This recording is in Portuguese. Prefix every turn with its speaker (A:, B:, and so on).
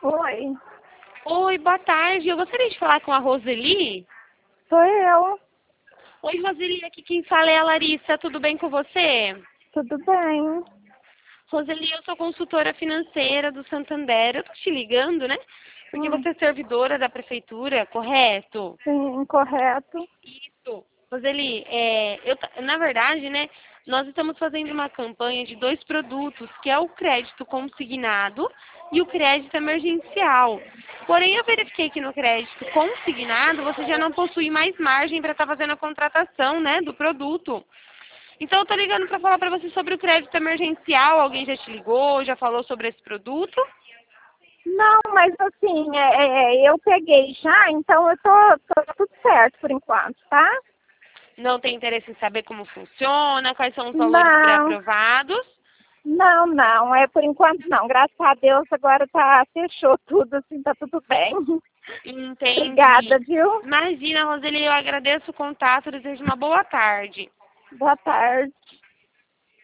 A: Oi,
B: Oi, boa tarde. Eu gostaria de falar com a Roseli.
A: sou eu.
B: Oi, Roseli, aqui quem fala é a Larissa. Tudo bem com você?
A: Tudo bem?
B: Roseli, eu sou consultora financeira do Santander. Eu tô te ligando, né? Porque
A: Hum,
B: você é servidora da prefeitura, correto?
A: sim, correto.
B: Isso. Roseli, na verdade, né, nós estamos fazendo uma campanha de dois produtos, que é o crédito consignado e o crédito emergencial. Porém, eu verifiquei que no crédito consignado você já não possui mais margem para estar fazendo a contratação, né, do produto. Então, eu estou ligando para falar para você sobre o crédito emergencial. Alguém já te ligou, já falou sobre esse produto?
A: Não, mas assim, eu peguei já, então eu tô tudo certo por enquanto, tá?
B: Não tem interesse em saber como funciona, quais são os valores
A: Não,
B: pré-aprovados?
A: não, por enquanto não. Graças a Deus agora fechou tudo, assim, tá tudo bem. Obrigada,
B: Entendi.
A: viu?
B: Imagina, Roseli, eu agradeço o contato, desejo uma boa tarde.
A: Boa tarde.